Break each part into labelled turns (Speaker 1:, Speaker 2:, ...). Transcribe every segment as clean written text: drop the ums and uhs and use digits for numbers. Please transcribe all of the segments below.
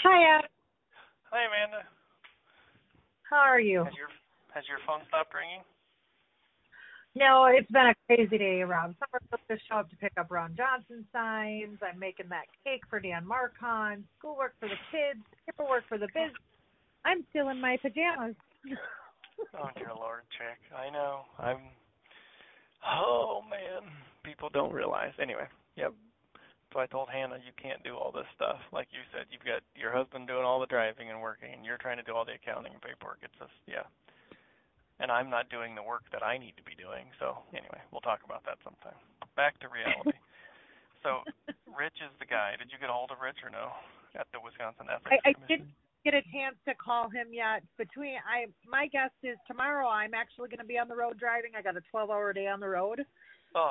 Speaker 1: Hi, Ed.
Speaker 2: Hi, Amanda.
Speaker 1: How are you?
Speaker 2: Has your phone stopped ringing?
Speaker 1: No, it's been a crazy day around. Summer's supposed to show up to pick up Ron Johnson signs. I'm making that cake for Dan Marcon. Schoolwork for the kids. Paperwork for the business. I'm still in my pajamas.
Speaker 2: Oh, dear Lord, Chick. I know. Oh, man. People don't realize. Anyway, yep. So I told Hannah, you can't do all this stuff. Like you said, you've got your husband doing all the driving and working, and you're trying to do all the accounting and paperwork. It's just, yeah. And I'm not doing the work that I need to be doing. So anyway, we'll talk about that sometime. Back to reality. So Rich is the guy. Did you get a hold of Rich or no at the Wisconsin Ethics
Speaker 1: I
Speaker 2: Commission?
Speaker 1: didn't get a chance to call him yet. My guess is tomorrow I'm actually going to be on the road driving. I got a 12-hour day on the road.
Speaker 2: Oh.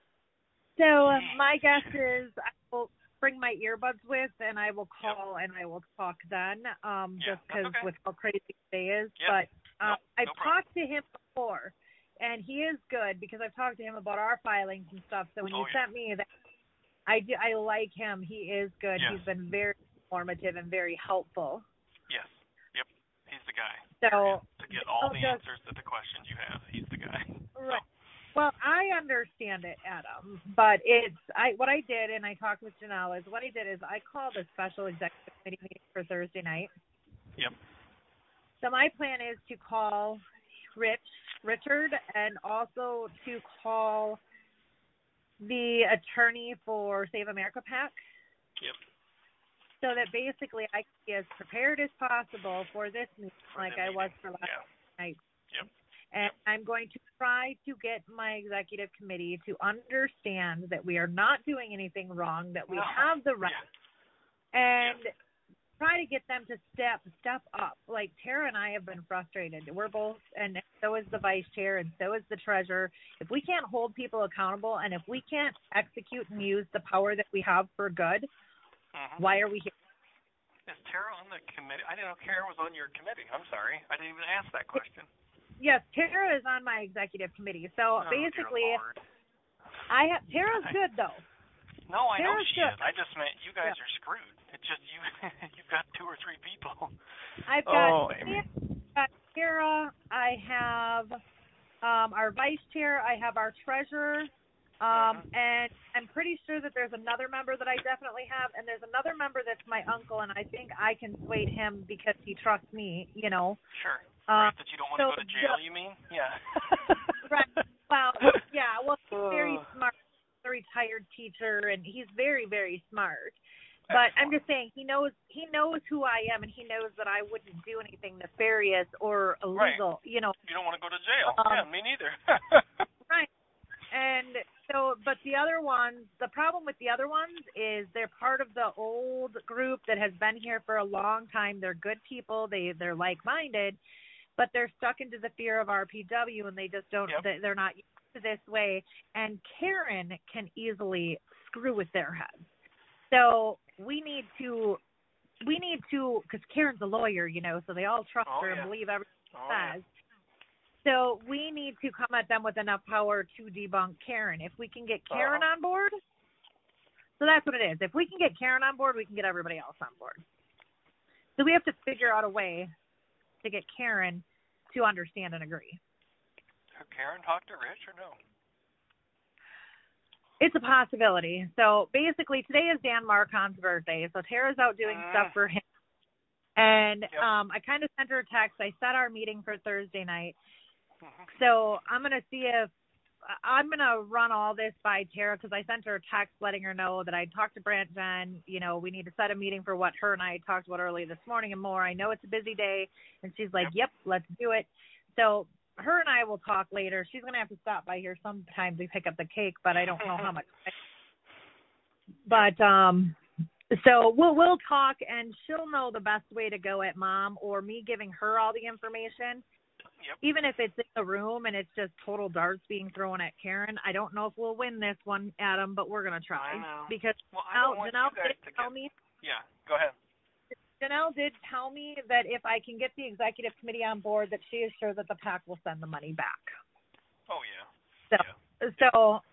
Speaker 1: So my guess is I will bring my earbuds with, and I will call and I will talk then, just because with how crazy today is. But I've talked to him before, and he is good because I've talked to him about our filings and stuff. So when you sent me that, I like him. He is good. He's been very informative and very helpful.
Speaker 2: Yes. Yep. He's the guy.
Speaker 1: So
Speaker 2: to get all the answers to the questions you have, he's the guy.
Speaker 1: Right. So. Well, I understand it, Adam, but what I did, and I talked with Janelle, is I called a special executive committee meeting for Thursday night.
Speaker 2: Yep.
Speaker 1: So my plan is to call Richard, and also to call the attorney for Save America PAC.
Speaker 2: Yep.
Speaker 1: So that basically I can be as prepared as possible for this meeting, I was for last night.
Speaker 2: Yep.
Speaker 1: And I'm going to try to get my executive committee to understand that we are not doing anything wrong, that we have the right, and try to get them to step up. Like Tara and I have been frustrated. We're both, and so is the vice chair, and so is the treasurer. If we can't hold people accountable, and if we can't execute and use the power that we have for good, why are we here?
Speaker 2: Is Tara on the committee? I didn't know Tara was on your committee. I'm sorry. I didn't even ask that question.
Speaker 1: Yes, Tara is on my executive committee. So basically, Tara's good though.
Speaker 2: No, I know she is. I just meant you guys are screwed. It's just you. You've got 2 or 3 people.
Speaker 1: I've got Tara. I have our vice chair. I have our treasurer. And I'm pretty sure that there's another member that I definitely have, and there's another member that's my uncle, and I think I can sway him because he trusts me,
Speaker 2: Sure. Right, that you don't want to go to jail, you mean? Yeah.
Speaker 1: Right. Well, yeah. Well, he's very smart. He's a retired teacher, and he's very, very smart. But I'm just saying, he knows who I am, and he knows that I wouldn't do anything nefarious or illegal.
Speaker 2: Right. You don't want to go to jail. Me neither.
Speaker 1: Right. And so, but the problem with the other ones is they're part of the old group that has been here for a long time. They're good people. They're like-minded, but they're stuck into the fear of RPW, and they just don't. They're not used to this way. And Karen can easily screw with their heads. So we need to, because Karen's a lawyer, so they all trust her and believe everything she says. So we need to come at them with enough power to debunk Karen. If we can get Karen on board, so that's what it is. If we can get Karen on board, we can get everybody else on board. So we have to figure out a way to get Karen to understand and agree.
Speaker 2: Have Karen talked to Rich or no?
Speaker 1: It's a possibility. So basically, today is Dan Marcon's birthday. So Tara's out doing stuff for him. And I kind of sent her a text. I set our meeting for Thursday night. So I'm going to see if I'm going to run all this by Tara, because I sent her a text letting her know that I talked to Brant Jen. We need to set a meeting for what her and I talked about early this morning and more. I know it's a busy day. And she's like, yep, let's do it. So her and I will talk later. She's going to have to stop by here sometime to pick up the cake, but I don't know how much. But so we'll talk, and she'll know the best way to go at Mom, or me giving her all the information. Even if it's in the room and it's just total darts being thrown at Karen. I don't know if we'll win this one, Adam, but we're going to try.
Speaker 2: I know.
Speaker 1: Because Janelle did tell me.
Speaker 2: Yeah, go ahead.
Speaker 1: Janelle did tell me that if I can get the executive committee on board, that she is sure that the PAC will send the money back.
Speaker 2: Oh, yeah.
Speaker 1: So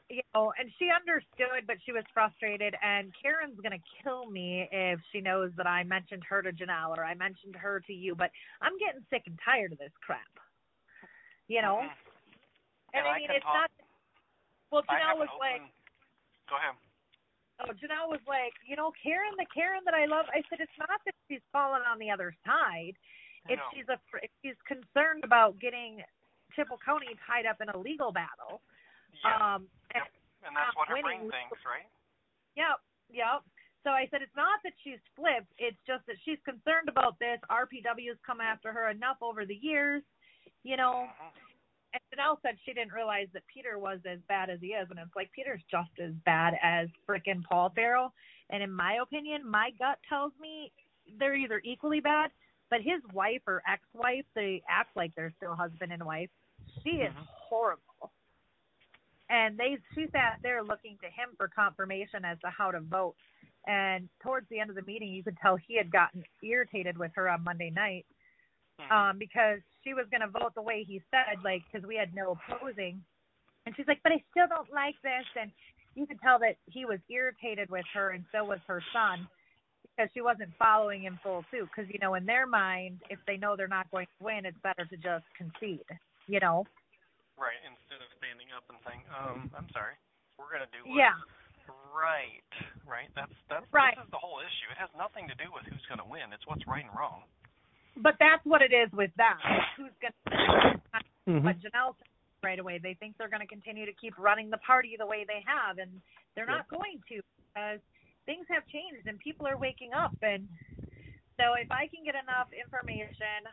Speaker 1: and she understood, but she was frustrated. And Karen's going to kill me if she knows that I mentioned her to Janelle or I mentioned her to you. But I'm getting sick and tired of this crap.
Speaker 2: Mm-hmm.
Speaker 1: And I mean, it's not. Well, Janelle was like.
Speaker 2: Go ahead.
Speaker 1: Oh, Janelle was like, Karen, the Karen that I love. I said, it's not that she's fallen on the other side. It's she's concerned about getting Chippewa County tied up in a legal battle.
Speaker 2: Yeah. And that's what her brain thinks, right?
Speaker 1: Yep. So I said, it's not that she's flipped. It's just that she's concerned about this. RPW's come after her enough over the years,
Speaker 2: Mm-hmm.
Speaker 1: And Janelle said she didn't realize that Peter was as bad as he is. And it's like, Peter's just as bad as frickin' Paul Farrell. And in my opinion, my gut tells me they're either equally bad, but his wife or ex-wife, they act like they're still husband and wife. She is horrible. And she sat there looking to him for confirmation as to how to vote. And towards the end of the meeting, you could tell he had gotten irritated with her on Monday night. Because she was going to vote the way he said, because we had no opposing. And she's like, but I still don't like this. And you could tell that he was irritated with her, and so was her son, because she wasn't following him full suit. Because, in their mind, if they know they're not going to win, it's better to just concede,
Speaker 2: Right, instead of standing up and saying, I'm sorry, we're going to do what?
Speaker 1: Yeah.
Speaker 2: Right. That's
Speaker 1: right.
Speaker 2: This is the whole issue. It has nothing to do with who's going to win. It's what's right and wrong.
Speaker 1: But that's what it is with them. Who's going to But Janelle said right away, they think they're going to continue to keep running the party the way they have, and they're not going to, because things have changed and people are waking up. And so if I can get enough information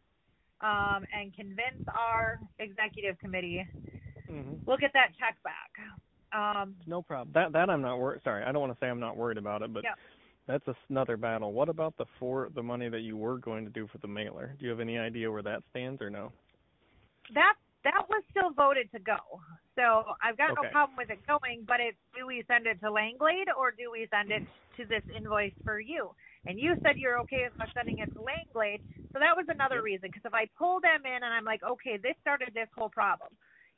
Speaker 1: and convince our executive committee, we'll get that check back.
Speaker 3: No problem. That I'm not worried. Sorry, I don't want to say I'm not worried about it, but that's another battle. What about the money that you were going to do for the mailer? Do you have any idea where that stands or no?
Speaker 1: That was still voted to go. So I've got no problem with it going, but do we send it to Langlade or do we send it to this invoice for you? And you said you're okay with us sending it to Langlade. So that was another reason, because if I pull them in and I'm like, okay, this started this whole problem,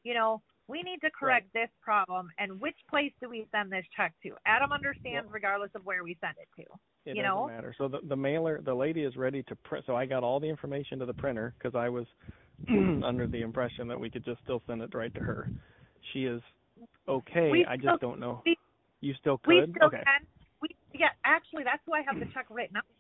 Speaker 1: we need to correct this problem, and which place do we send this check to? Adam understands regardless of where we send it to.
Speaker 3: It doesn't matter. So the mailer, the lady is ready to print. So I got all the information to the printer because I was under the impression that we could just still send it right to her. She is okay. I just don't know. You still could?
Speaker 1: We still can. Actually, that's why I have the check written out.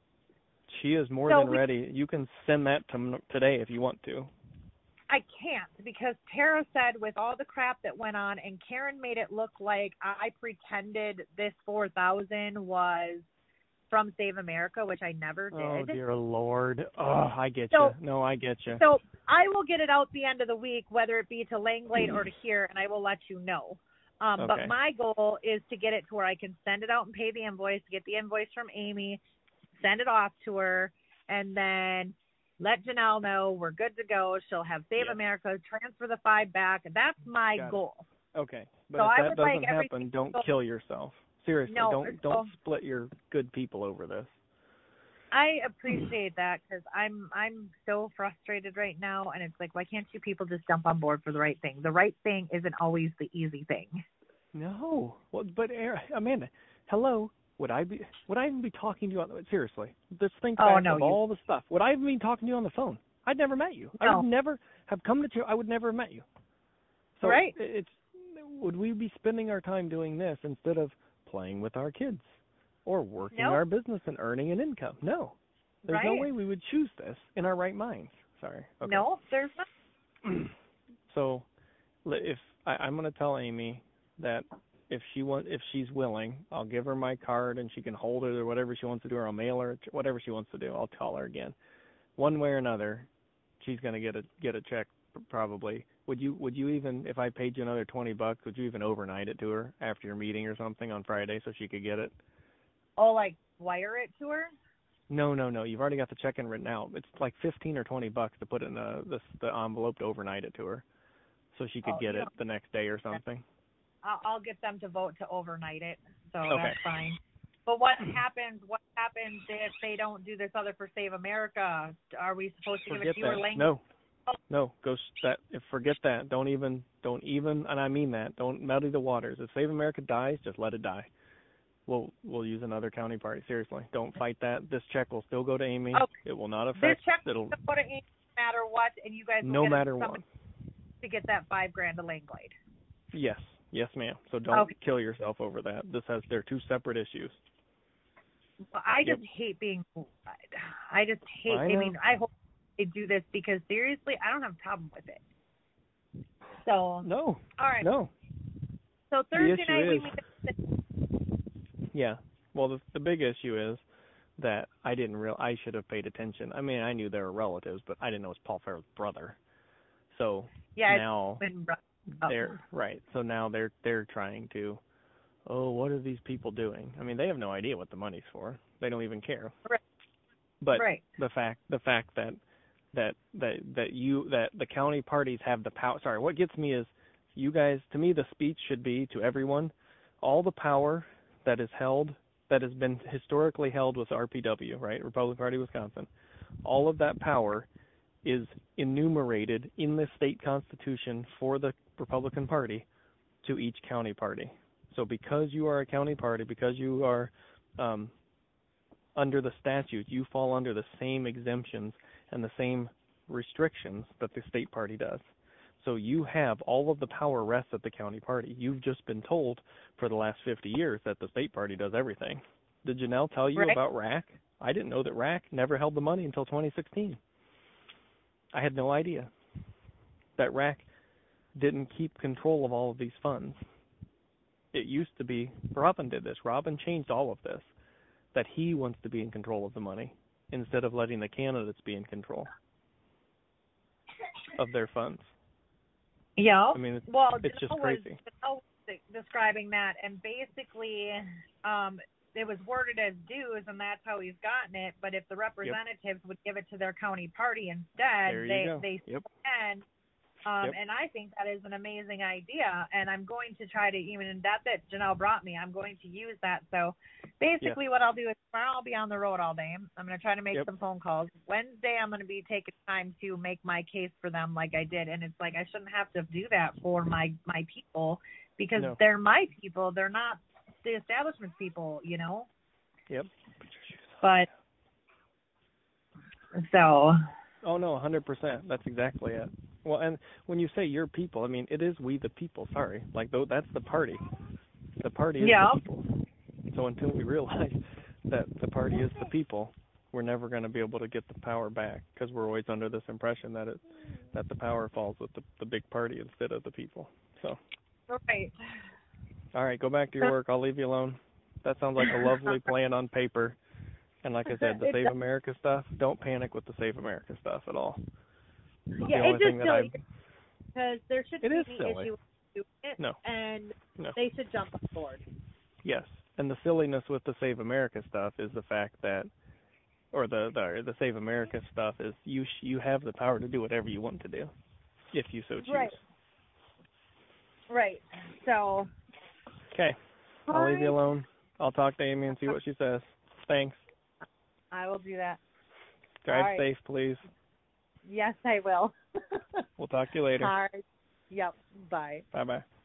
Speaker 3: She is more than ready. You can send that to today if you want to.
Speaker 1: I can't, because Tara said with all the crap that went on, and Karen made it look like I pretended this $4,000 was from Save America, which I never did.
Speaker 3: Oh, dear Lord. Oh, I get you. No, I get you.
Speaker 1: So I will get it out the end of the week, whether it be to Langlade or to here, and I will let you know. But my goal is to get it to where I can send it out and pay the invoice, get the invoice from Amy, send it off to her, and then let Janelle know we're good to go. She'll have Save America, transfer the 5 back. That's my goal.
Speaker 3: Okay. But
Speaker 1: so
Speaker 3: if that doesn't happen, don't kill yourself. Seriously, don't split your good people over this.
Speaker 1: I appreciate that, because I'm so frustrated right now, and it's like, why can't you people just jump on board for the right thing? The right thing isn't always the easy thing.
Speaker 3: No. Well, but Amanda, hello. Would I even be talking to you seriously? Just think back of all the stuff. Would I even be talking to you on the phone? I'd never met you.
Speaker 1: No.
Speaker 3: I would never have come to you. I would never have met you. So would we be spending our time doing this instead of playing with our kids or working our business and earning an income? No. There's no way we would choose this in our right minds. Sorry. Okay.
Speaker 1: No, there's not.
Speaker 3: So if I'm going to tell Amy that if she's willing, I'll give her my card and she can hold it or whatever she wants to do, or I'll mail her whatever she wants to do. I'll tell her again. One way or another, she's going to get a check probably. Would you even, if I paid you another $20, would you even overnight it to her after your meeting or something on Friday so she could get it?
Speaker 1: Oh, like wire it to her?
Speaker 3: No. You've already got the check in written out. It's like $15 or $20 to put it in the envelope to overnight it to her, so she could get it the next day or something.
Speaker 1: I'll get them to vote to overnight it, so that's fine. But what happens if they don't do this other for Save America? Are we supposed to give it to you or Langlade?
Speaker 3: No, forget that. Don't even, and I mean that. Don't muddy the waters. If Save America dies, just let it die. We'll use another county party. Seriously, don't fight that. This check will still go to Amy.
Speaker 1: Okay.
Speaker 3: It will not affect.
Speaker 1: This check will go to Amy no matter what, and you guys will
Speaker 3: no
Speaker 1: get
Speaker 3: matter what
Speaker 1: to get that $5,000 to Langlade.
Speaker 3: Yes, ma'am. So don't kill yourself over that. They're two separate issues.
Speaker 1: Well, I just hate being. I just hate. I mean, I hope they do this because seriously, I don't have a problem with it. So
Speaker 3: no.
Speaker 1: All right.
Speaker 3: No.
Speaker 1: So Thursday night we meet.
Speaker 3: Yeah. Well, the big issue is that I should have paid attention. I mean, I knew they were relatives, but I didn't know it was Paul Farrell's brother. So now they're right. So now they're trying to, what are these people doing? I mean, they have no idea what the money's for. They don't even care.
Speaker 1: Right.
Speaker 3: But the fact that the county parties have the power. Sorry, what gets me is you guys. To me, the speech should be to everyone, all the power that is held, that has been historically held with RPW, right, Republican Party of Wisconsin. All of that power is enumerated in the state constitution for the Republican Party to each county party. So because you are a county party, because you are under the statute, you fall under the same exemptions and the same restrictions that the state party does. So you have all of the power rests at the county party. You've just been told for the last 50 years that the state party does everything. Did Janelle tell you about RAC? I didn't know that RAC never held the money until 2016. I had no idea that RAC didn't keep control of all of these funds. It used to be, Robin did this. Robin changed all of this, that he wants to be in control of the money instead of letting the candidates be in control of their funds.
Speaker 1: Yeah.
Speaker 3: I mean, it's just crazy.
Speaker 1: Janelle was describing that, and basically it was worded as dues, and that's how he's gotten it. But if the representatives would give it to their county party instead, they can. And I think that is an amazing idea, and I'm going to try to, even that Janelle brought me, I'm going to use that. So basically what I'll do is tomorrow I'll be on the road all day. I'm going to try to make some phone calls. Wednesday I'm going to be taking time to make my case for them like I did, and it's like I shouldn't have to do that for my people because they're my people. They're not the establishment people, you know?
Speaker 3: Yep.
Speaker 1: But so.
Speaker 3: Oh, no, 100%. That's exactly it. Well, and when you say your people, I mean, it is we the people, sorry. Like, that's the party. The party is the people. So until we realize that the party is the people, we're never going to be able to get the power back because we're always under this impression that the power falls with the big party instead of the people. So.
Speaker 1: Right.
Speaker 3: All right, go back to your work. I'll leave you alone. That sounds like a lovely plan on paper. And like I said, the Save America stuff, don't panic with the Save America stuff at all.
Speaker 1: Yeah, it's just silly because there shouldn't be any
Speaker 3: silly.
Speaker 1: issue with it, and they should jump on board.
Speaker 3: Yes, and the silliness with the Save America stuff is the fact that, or the Save America stuff is you have the power to do whatever you want to do, if you so choose.
Speaker 1: Right. So.
Speaker 3: Okay, I'll leave you alone. I'll talk to Amy and see what she says. Thanks.
Speaker 1: I will do that.
Speaker 3: Drive safe, please.
Speaker 1: Yes, I will.
Speaker 3: We'll talk to you later.
Speaker 1: All right. Yep. Bye.
Speaker 3: Bye-bye.